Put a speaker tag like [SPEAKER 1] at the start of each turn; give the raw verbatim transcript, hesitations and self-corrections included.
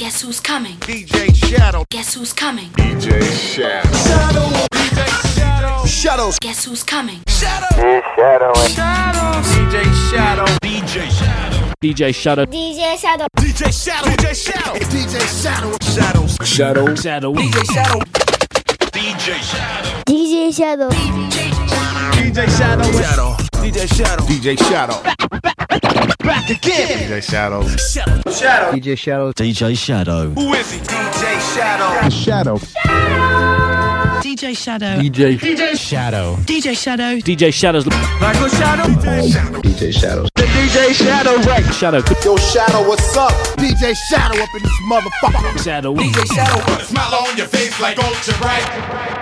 [SPEAKER 1] Guess who's coming?
[SPEAKER 2] D J Shadow.
[SPEAKER 1] Guess who's coming?
[SPEAKER 2] D J Shadow. Shadow. D J Shadow. Shadows.
[SPEAKER 1] Guess who's coming?
[SPEAKER 2] Shadow.
[SPEAKER 3] Shadow.
[SPEAKER 2] Shadow. D J Shadow. D J Shadow.
[SPEAKER 4] D J Shadow.
[SPEAKER 5] D J Shadow.
[SPEAKER 2] D J Shadow. D J Shadow. D J Shadow. Shadows.
[SPEAKER 4] Shadow. Shadow.
[SPEAKER 2] D J Shadow. D J Shadow.
[SPEAKER 5] D J Shadow.
[SPEAKER 2] D J Shadow. Shadow. D J Shadow. D J Shadow. Back again. D J Shadow. Shadow. Shadow.
[SPEAKER 6] D J Shadow.
[SPEAKER 7] D J Shadow.
[SPEAKER 2] Who is he? D J Shadow.
[SPEAKER 6] Shadow.
[SPEAKER 7] D J Shadow.
[SPEAKER 6] D J.
[SPEAKER 2] D J
[SPEAKER 6] Shadow.
[SPEAKER 7] D J Shadow.
[SPEAKER 4] D J Shadow's
[SPEAKER 2] Michael Shadow. D J Shadow.
[SPEAKER 6] D J Shadow.
[SPEAKER 2] The D J Shadow. Right.
[SPEAKER 4] Shadow.
[SPEAKER 2] Yo, Shadow, what's up? D J Shadow up in this motherfucker.
[SPEAKER 4] Shadow.
[SPEAKER 2] D J Shadow.
[SPEAKER 8] Put a smile on your face like ultra bright.